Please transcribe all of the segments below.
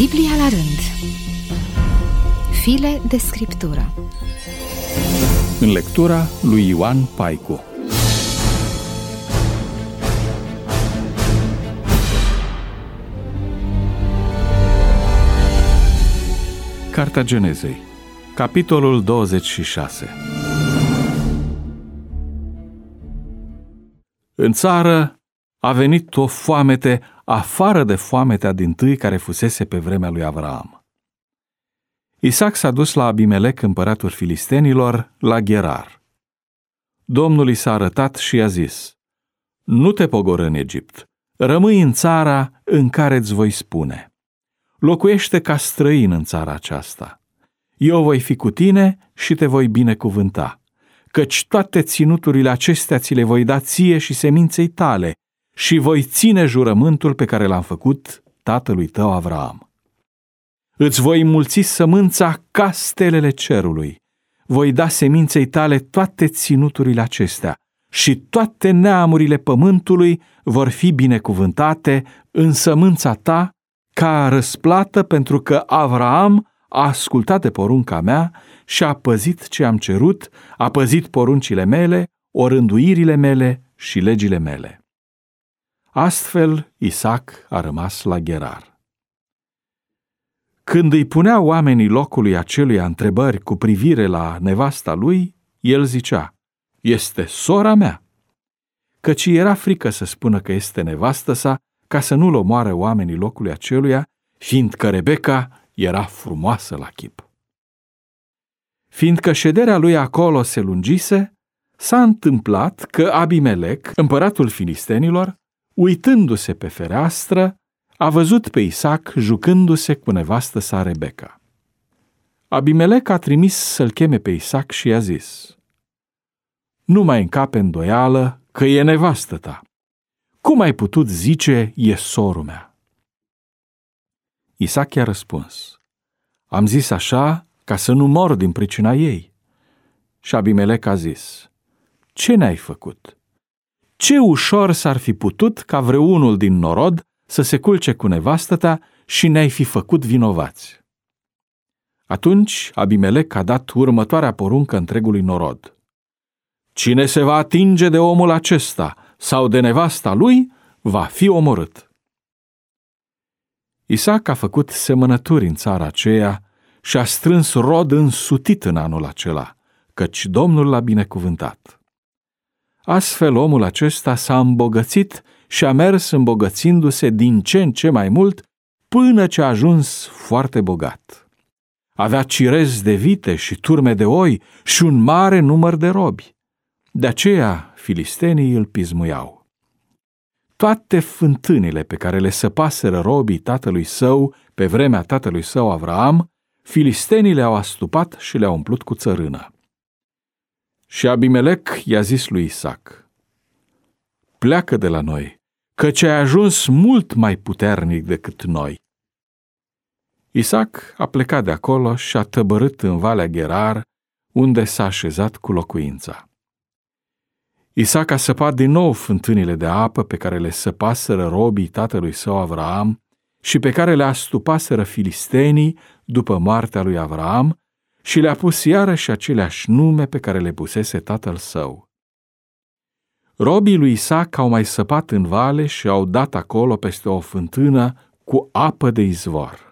Biblia la rând. File de scriptură. În lectura lui Ioan Paicu. Cartea Genezei, capitolul 26. În țară a venit o foamete afară de foametea dintâi care fusese pe vremea lui Avraam. Isaac s-a dus la Abimelec, împăratul filistenilor, la Gerar. Domnul i s-a arătat și i-a zis: nu te pogorî în Egipt, rămâi în țara în care îți voi spune. Locuiește ca străin în țara aceasta. Eu voi fi cu tine și te voi binecuvânta, căci toate ținuturile acestea ți le voi da ție și seminței tale și voi ține jurământul pe care l-am făcut tatălui tău Avraam. Îți voi înmulți sămânța ca stelele cerului, voi da seminței tale toate ținuturile acestea și toate neamurile pământului vor fi binecuvântate în sămânța ta ca răsplată, pentru că Avraam a ascultat de porunca mea și a păzit ce am cerut, a păzit poruncile mele, orânduirile mele și legile mele. Astfel Isaac a rămas la Gerar. Când îi puneau oamenii locului aceluia întrebări cu privire la nevasta lui, el zicea: este sora mea, căci era frică să spună că este nevastă sa, ca să nu-l omoare oamenii locului aceluia, fiindcă Rebecca era frumoasă la chip. Fiindcă șederea lui acolo se lungise, s-a întâmplat că Abimelec, împăratul filistenilor, uitându-se pe fereastră, a văzut pe Isaac jucându-se cu nevastă sa Rebecca. Abimelec a trimis să-l cheme pe Isaac și i-a zis: nu mai încape îndoială că e nevastă ta. Cum ai putut zice e sorul mea? Isaac i-a răspuns: am zis așa ca să nu mor din pricina ei. Și Abimelec a zis: ce ne-ai făcut? Ce ușor s-ar fi putut ca vreunul din norod să se culce cu nevastă ta și ne-ai fi făcut vinovați. Atunci Abimelec a dat următoarea poruncă întregului norod: cine se va atinge de omul acesta sau de nevasta lui, va fi omorât. Isaac a făcut semănături în țara aceea și a strâns rod însutit în anul acela, căci Domnul l-a binecuvântat. Astfel omul acesta s-a îmbogățit și a mers îmbogățindu-se din ce în ce mai mult, până ce a ajuns foarte bogat. Avea cirezi de vite și turme de oi și un mare număr de robi. De aceea filistenii îl pismuiau. Toate fântânile pe care le săpaseră robii tatălui său pe vremea tatălui său Avraam, filistenii le-au astupat și le-au umplut cu țărână. Și Abimelec i-a zis lui Isaac: pleacă de la noi, căci ai ajuns mult mai puternic decât noi. Isaac a plecat de acolo și a tăbărât în Valea Gerar, unde s-a așezat cu locuința. Isaac a săpat din nou fântânile de apă pe care le săpaseră robii tatălui său Avraam și pe care le astupaseră filistenii după moartea lui Avraam, și le-a pus iarăși aceleași nume pe care le pusese tatăl său. Robii lui Isaac au mai săpat în vale și au dat acolo peste o fântână cu apă de izvor.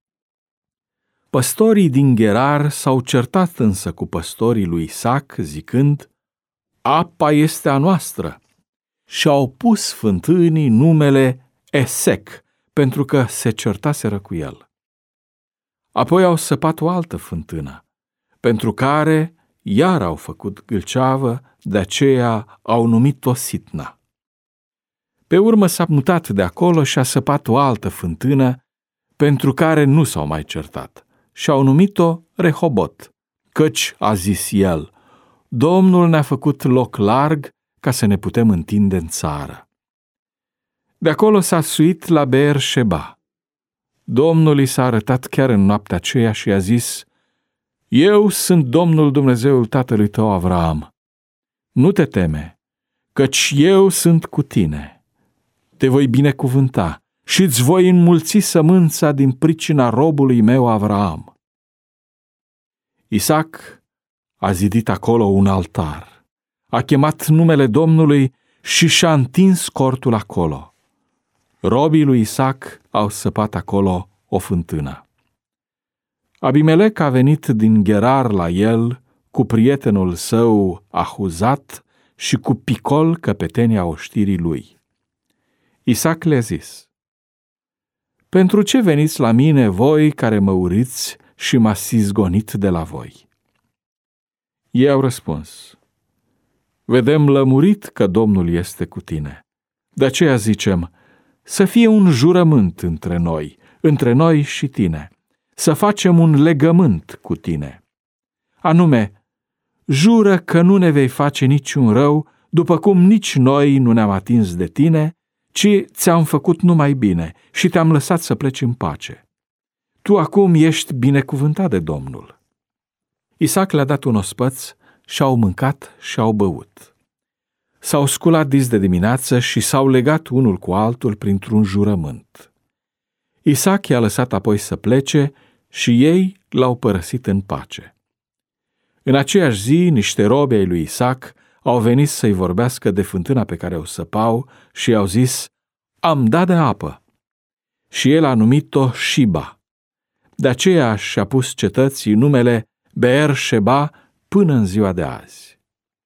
Păstorii din Gerar s-au certat însă cu păstorii lui Isaac, zicând: apa este a noastră, și au pus fântânii numele Esec, pentru că se certaseră cu el. Apoi au săpat o altă fântână, pentru care iar au făcut gâlceavă, de aceea au numit-o Sitna. Pe urmă s-a mutat de acolo și a săpat o altă fântână, pentru care nu s-au mai certat, și au numit-o Rehobot, căci, a zis el, Domnul ne-a făcut loc larg ca să ne putem întinde în țară. De acolo s-a suit la Beer-Sheba. Domnul i s-a arătat chiar în noaptea aceea și a zis: eu sunt Domnul Dumnezeul tatălui tău Avraam. Nu te teme, căci eu sunt cu tine. Te voi binecuvânta și îți voi înmulți sămânța din pricina robului meu Avraam. Isaac a zidit acolo un altar, a chemat numele Domnului și și-a întins cortul acolo. Robii lui Isaac au săpat acolo o fântână. Abimelec a venit din Gerar la el cu prietenul său Ahuzat și cu Picol, căpetenia oștirii lui. Isaac le-a zis: pentru ce veniți la mine voi care mă urâți și m-ați izgonit de la voi? Ei au răspuns: vedem lămurit că Domnul este cu tine. De aceea zicem: să fie un jurământ între noi și tine, să facem un legământ cu tine. Anume, jură că nu ne vei face niciun rău, după cum nici noi nu ne-am atins de tine, ci ți-am făcut numai bine și te-am lăsat să pleci în pace. Tu acum ești binecuvântat de Domnul. Isaac le-a dat un ospăț și-au mâncat și-au băut. S-au sculat dis de dimineață și s-au legat unul cu altul printr-un jurământ. Isaac i-a lăsat apoi să plece și ei l-au părăsit în pace. În aceeași zi, niște robi ai lui Isaac au venit să-i vorbească de fântâna pe care o săpau și i-au zis: am dat de apă. Și el a numit-o Șiba. De aceea și-a pus cetății numele Beer-Sheba până în ziua de azi.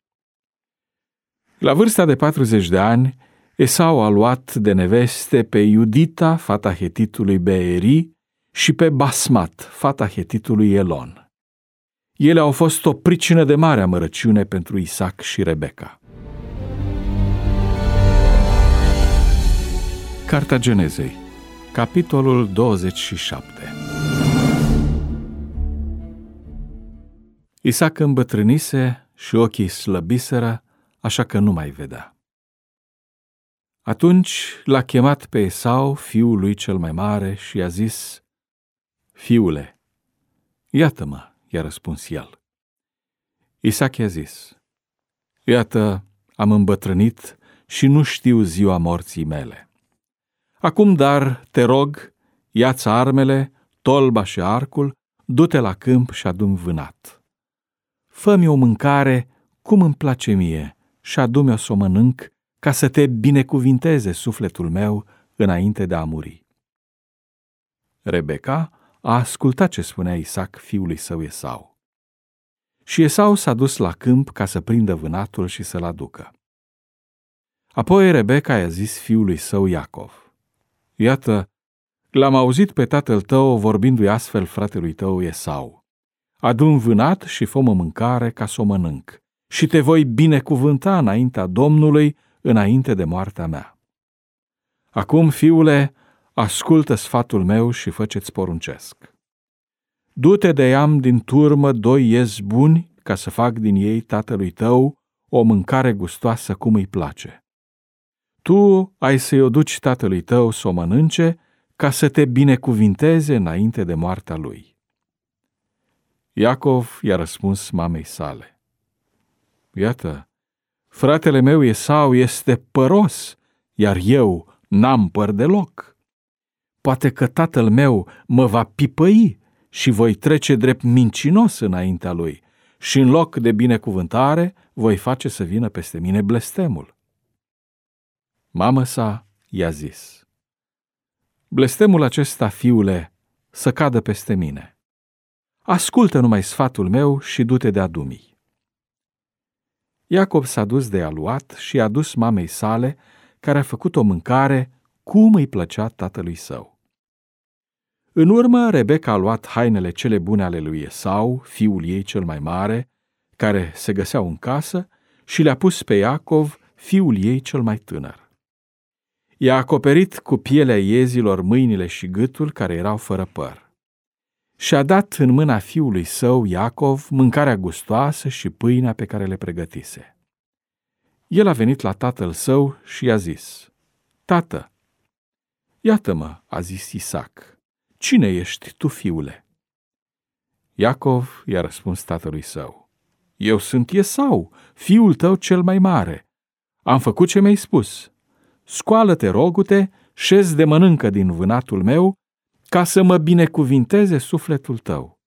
La vârsta de 40 de ani, Esau a luat de neveste pe Iudita, fata hetitului Beeri, și pe Basmat, fata hetitului Elon. Ele au fost o pricină de mare amărăciune pentru Isaac și Rebeka. Cartea Genezei, capitolul 27. Isaac îmbătrânise și ochii slăbiseră, așa că nu mai vedea. Atunci l-a chemat pe Esau, fiul lui cel mai mare, și i-a zis: fiule, iată-mă, i-a răspuns el. Isaac i-a zis: iată, am îmbătrânit și nu știu ziua morții mele. Acum, dar, te rog, ia-ți armele, tolba și arcul, du-te la câmp și adu-mi vânat. Fă-mi o mâncare cum îmi place mie și adu-mi-o să o mănânc, ca să te binecuvinteze sufletul meu înainte de a muri. Rebeka a ascultat ce spunea Isaac fiului său Esau. Și Esau s-a dus la câmp ca să prindă vânatul și să-l aducă. Apoi Rebeka i-a zis fiului său Iacov: iată, l-am auzit pe tatăl tău vorbindu-i astfel fratelui tău Esau: adu-mi vânat și fă-mă mâncare ca să o mănânc și te voi binecuvânta înaintea Domnului înainte de moartea mea. Acum, fiule, ascultă sfatul meu și fă ce-ți poruncesc. Du-te de iam din turmă 2 iezi buni ca să fac din ei tatălui tău o mâncare gustoasă cum îi place. Tu ai să-i o duci tatălui tău să o mănânce ca să te binecuvinteze înainte de moartea lui. Iacov i-a răspuns mamei sale: iată, fratele meu Esau este păros, iar eu n-am păr deloc. Poate că tatăl meu mă va pipăi și voi trece drept mincinos înaintea lui și în loc de binecuvântare voi face să vină peste mine blestemul. Mama sa i-a zis: blestemul acesta, fiule, să cadă peste mine. Ascultă numai sfatul meu și du-te de adumii. Iacov s-a dus de aluat și i-a dus mamei sale, care a făcut o mâncare cum îi plăcea tatălui său. În urmă, Rebeka a luat hainele cele bune ale lui Esau, fiul ei cel mai mare, care se găseau în casă, și le-a pus pe Iacov, fiul ei cel mai tânăr. I-a acoperit cu pielea iezilor mâinile și gâtul, care erau fără păr. Și-a dat în mâna fiului său, Iacov, mâncarea gustoasă și pâinea pe care le pregătise. El a venit la tatăl său și i-a zis: tată, iată-mă, a zis Isaac, cine ești tu, fiule? Iacov i-a răspuns tatălui său: eu sunt Esau, fiul tău cel mai mare. Am făcut ce mi-ai spus. Scoală-te, rogu-te, șez de mănâncă din vânatul meu, ca să mă binecuvinteze sufletul tău.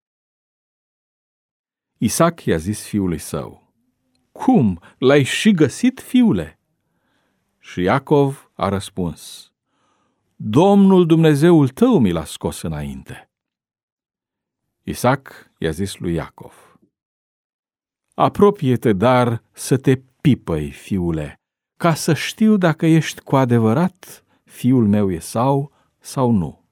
Isaac i-a zis fiului său: Cum, l-ai și găsit, fiule? Și Iacov a răspuns: Domnul Dumnezeul tău mi l-a scos înainte. Isaac i-a zis lui Iacov: Apropie-te, dar să te pipăi, fiule, ca să știu dacă ești cu adevărat fiul meu Esau sau nu.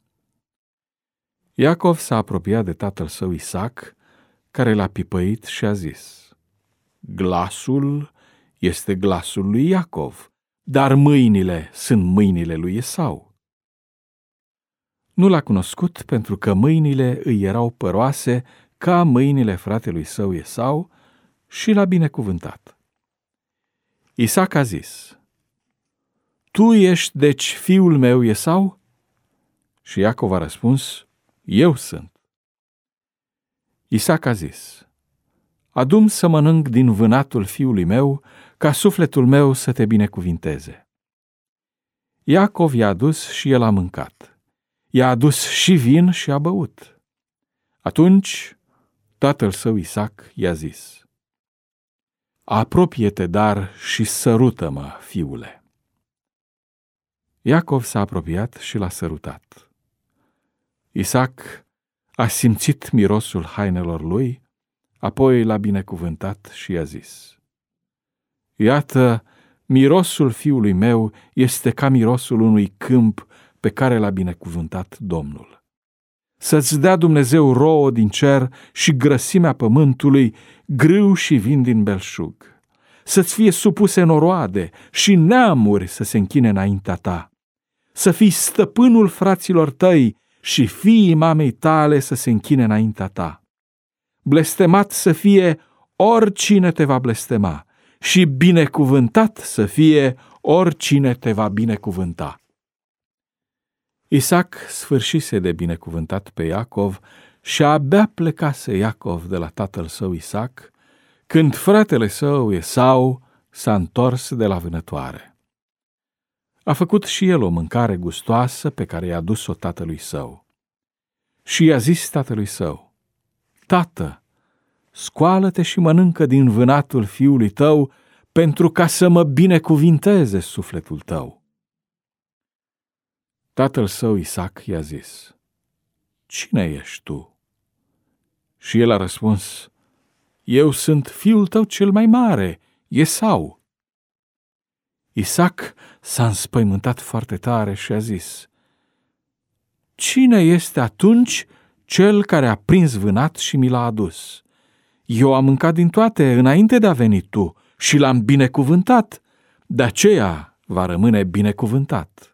Iacov s-a apropiat de tatăl său Isaac, care l-a pipăit și a zis: Glasul este glasul lui Iacov, dar mâinile sunt mâinile lui Esau. Nu l-a cunoscut pentru că mâinile îi erau păroase ca mâinile fratelui său Esau și l-a binecuvântat. Isaac a zis: Tu ești deci fiul meu Esau? Și Iacov a răspuns: Eu sunt. Isaac a zis: Adu-mi să mănânc din vânatul fiului meu, ca sufletul meu să te binecuvinteze. Iacov i-a adus și el a mâncat. I-a adus și vin și a băut. Atunci tatăl său Isaac i-a zis: Apropie-te, dar, și sărută-mă, fiule. Iacov s-a apropiat și l-a sărutat. Isaac a simțit mirosul hainelor lui, apoi l-a binecuvântat și i-a zis: Iată, mirosul fiului meu este ca mirosul unui câmp pe care l-a binecuvântat Domnul. Să-ți dea Dumnezeu rouă din cer și grăsimea pământului, grâu și vin din belșug. Să-ți fie supuse noroade și neamuri să se închine înaintea ta. Să fii stăpânul fraților tăi și fiii mamei tale să se închine înaintea ta. Blestemat să fie oricine te va blestema și binecuvântat să fie oricine te va binecuvânta. Isaac sfârșise de binecuvântat pe Iacov și abia plecase Iacov de la tatăl său Isaac, când fratele său Esau s-a întors de la vânătoare. A făcut și el o mâncare gustoasă pe care i-a dus-o tatălui său. Și i-a zis tatălui său: Tată, scoală-te și mănâncă din vânatul fiului tău, pentru ca să mă binecuvinteze sufletul tău. Tatăl său Isaac i-a zis: Cine ești tu? Și el a răspuns: Eu sunt fiul tău cel mai mare, Esau. Isaac s-a înspăimântat foarte tare și a zis: Cine este atunci cel care a prins vânat și mi l-a adus? Eu am mâncat din toate înainte de a veni tu și l-am binecuvântat, de aceea va rămâne binecuvântat.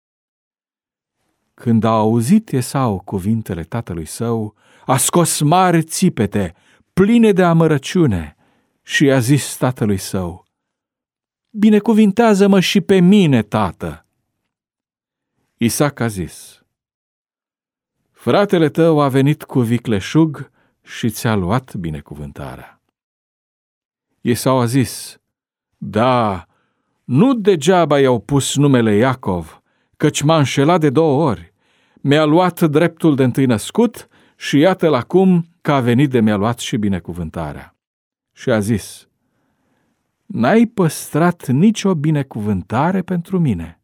Când a auzit Esau cuvintele tatălui său, a scos mari țipete, pline de amărăciune, și i-a zis tatălui său: Binecuvintează-mă și pe mine, tată. Isaac a zis: Fratele tău a venit cu vicleșug și ți-a luat binecuvântarea. Esau a zis: Da, nu degeaba i-au pus numele Iacov, căci m-a înșelat de 2 ori. Mi-a luat dreptul de întâi născut și iată-l acum că a venit de mi-a luat și binecuvântarea. Și a zis: N-ai păstrat nicio binecuvântare pentru mine.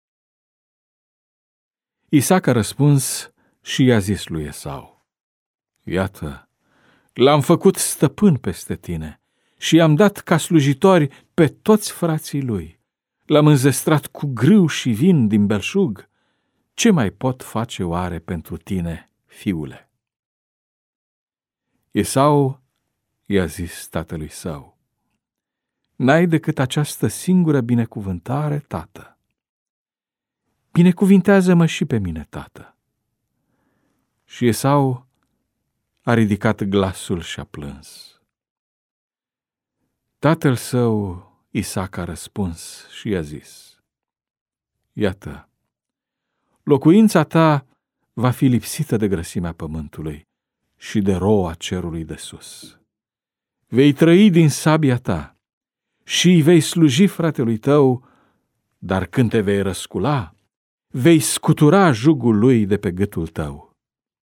Isaac a răspuns și i-a zis lui Esau: Iată, l-am făcut stăpân peste tine și i-am dat ca slujitori pe toți frații lui. L-am înzestrat cu grâu și vin din belșug. Ce mai pot face oare pentru tine, fiule? Esau i-a zis tatălui său: N-ai decât această singură binecuvântare, tată. Binecuvintează-mă și pe mine, tată. Și Esau a ridicat glasul și a plâns. Tatăl său Isaac a răspuns și i-a zis: Iată, locuința ta va fi lipsită de grăsimea pământului și de roa cerului de sus. Vei trăi din sabia ta și îi vei sluji fratelui tău, dar când te vei răscula, vei scutura jugul lui de pe gâtul tău.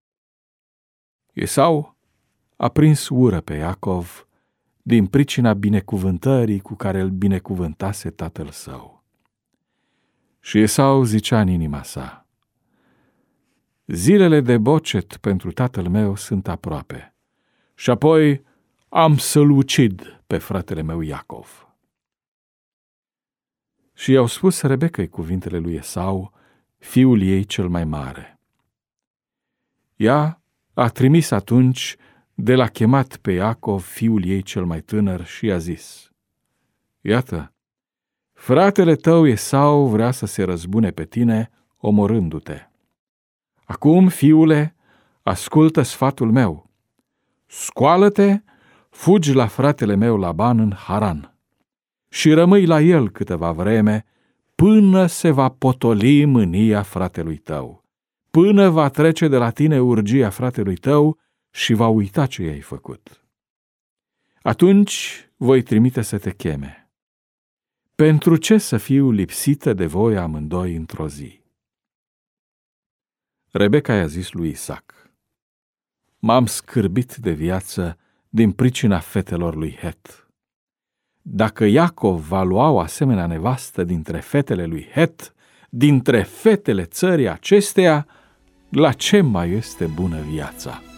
Esau a prins ură pe Iacov din pricina binecuvântării cu care îl binecuvântase tatăl său. Și Esau zicea în inima sa: zilele de bocet pentru tatăl meu sunt aproape, și apoi am să-l ucid pe fratele meu Iacov. Și i-au spus Rebecăi cuvintele lui Esau, fiul ei cel mai mare. Ea a trimis atunci de l-a chemat pe Iacov, fiul ei cel mai tânăr, și i-a zis: iată, fratele tău Esau vrea să se răzbune pe tine, omorându-te. Acum, fiule, ascultă sfatul meu. Scoală-te, fugi la fratele meu Laban în Haran și rămâi la el câteva vreme, până se va potoli mânia fratelui tău, până va trece de la tine urgia fratelui tău și va uita ce i-ai făcut. Atunci voi trimite să te cheme. Pentru ce să fiu lipsită de voi amândoi într-o zi? Rebecca i-a zis lui Isaac: m-am scârbit de viață din pricina fetelor lui Het. Dacă Iacov va lua o asemenea nevastă dintre fetele lui Het, dintre fetele țării acesteia, la ce mai este bună viața?